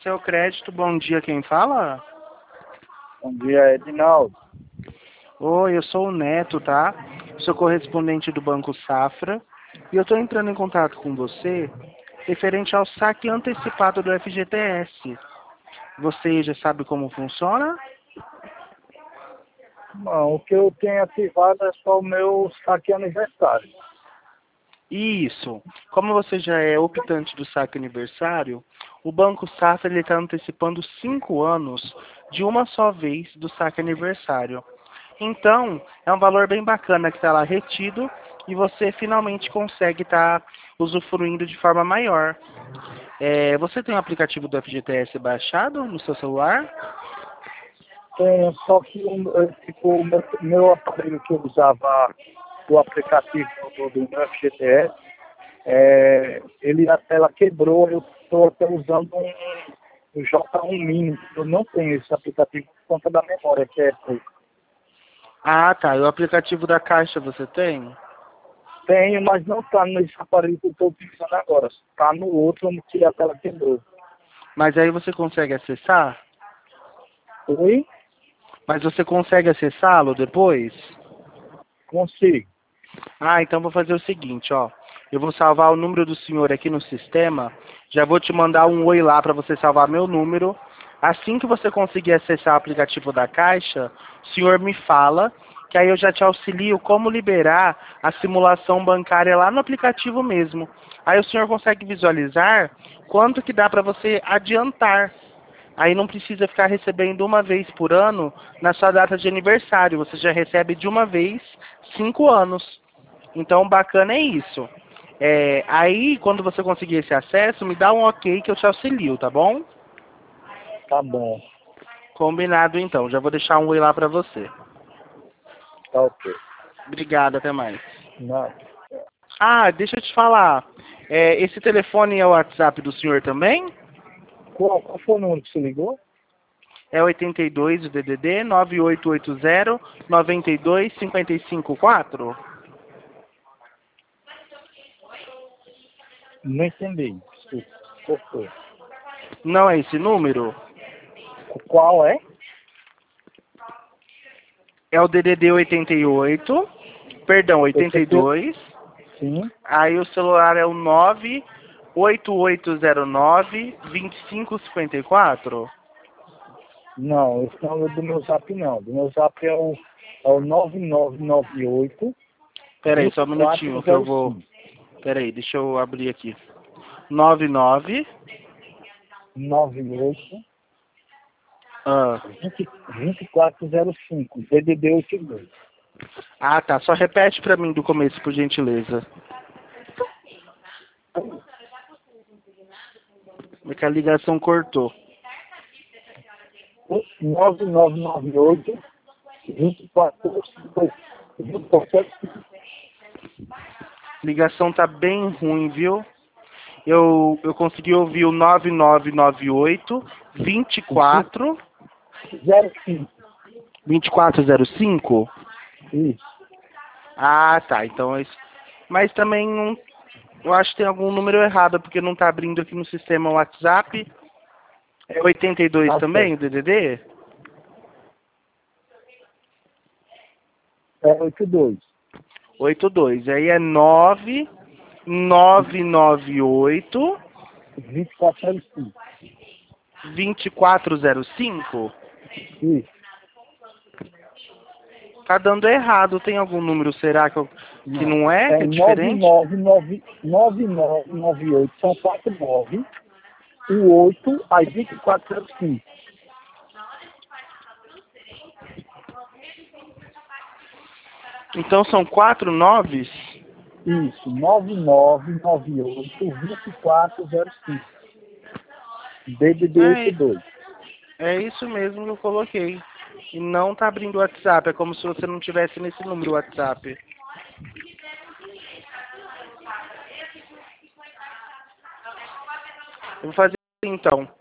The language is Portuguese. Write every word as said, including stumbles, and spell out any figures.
Seu crédito, bom dia, quem fala? Bom dia, Edinaldo. Oi, eu sou o Neto, tá? Sou correspondente do Banco Safra e eu estou entrando em contato com você referente ao saque antecipado do F G T S. Você já sabe como funciona? Não, o que eu tenho ativado é só o meu saque aniversário. Isso. Como você já é optante do saque aniversário, o Banco Safra está antecipando cinco anos de uma só vez do saque aniversário. Então, é um valor bem bacana que está lá retido e você finalmente consegue estar usufruindo de forma maior. É, você tem o aplicativo do F G T S baixado no seu celular? Tenho, só que o, eh, tipo, o meu, meu aparelho que eu usava, o aplicativo do, do meu F G T S, é, ele, a tela quebrou, eu estou até usando um, um J um Mini. Eu não tenho esse aplicativo por conta da memória, que é pouco. Ah, tá. E o aplicativo da Caixa você tem? Tenho, mas não está nesse aparelho que eu estou utilizando agora. Está no outro que a tela quebrou. Mas aí você consegue acessar? Oi? Mas você consegue acessá-lo depois? Consigo. Ah, então vou fazer o seguinte, ó. Eu vou salvar o número do senhor aqui no sistema. Já vou te mandar um oi lá para você salvar meu número. Assim que você conseguir acessar o aplicativo da Caixa, o senhor me fala, que aí eu já te auxilio como liberar a simulação bancária lá no aplicativo mesmo. Aí o senhor consegue visualizar quanto que dá para você adiantar. Aí não precisa ficar recebendo uma vez por ano na sua data de aniversário. Você já recebe de uma vez cinco anos. Então, bacana é isso. É, aí, quando você conseguir esse acesso, me dá um ok que eu te auxilio, tá bom? Tá bom. Combinado, então. Já vou deixar um oi lá pra você. Tá ok. Obrigado, até mais. Nada. Ah, deixa eu te falar. É, esse telefone é o WhatsApp do senhor também? Qual, qual foi o número que você ligou? É oitenta e dois, o D D D, nove oito oito zero, nove dois cinco cinco quatro? Não entendi. Desculpa. Cortou. Não é esse número? Qual é? É o D D D oitenta e oito, perdão, oitenta e oitenta e oito. dois. Sim. Aí o celular é o nove oito oito zero nove, dois cinco cinco quatro. Não, esse não é do meu zap, não. Do meu zap é o, é o nove nove nove oito, Pera aí, dois só um quatro minutinho que eu zero vou... cinco. Pera aí, deixa eu abrir aqui. nove nove... nove oito Ah, vinte e quatro zero cinco. D D D oitenta e dois. ah, tá. Só repete pra mim do começo, por gentileza. É que a ligação cortou. nove nove nove oito, vinte e quatro zero cinco. Ligação tá bem ruim, viu? Eu, eu consegui ouvir o nove nove nove oito, vinte e quatro, zero cinco. vinte e quatro zero cinco. Isso. Ah, tá. Então é isso. Mas também não, eu acho que tem algum número errado, porque não tá abrindo aqui no sistema WhatsApp. É oitenta e dois Tá também, o certo. D D D? É oitenta e dois. oitenta e dois. Aí é nove nove nove oito, vinte e quatro zero cinco. vinte e quatro zero cinco. Isso. Tá dando errado. Tem algum número, será que, eu, que Não. não é? Que É é nove diferente? nove nove nove nove nove oito. São quatro nove. O oito, aí vinte e quatro zero cinco. Então são quatro noves? Isso. nove nove nove oito, vinte e quatro zero cinco. D D D oitenta e É, dois. é isso mesmo que eu coloquei. E não tá abrindo o WhatsApp. É como se você não tivesse nesse número o WhatsApp. Eu vou fazer assim, então.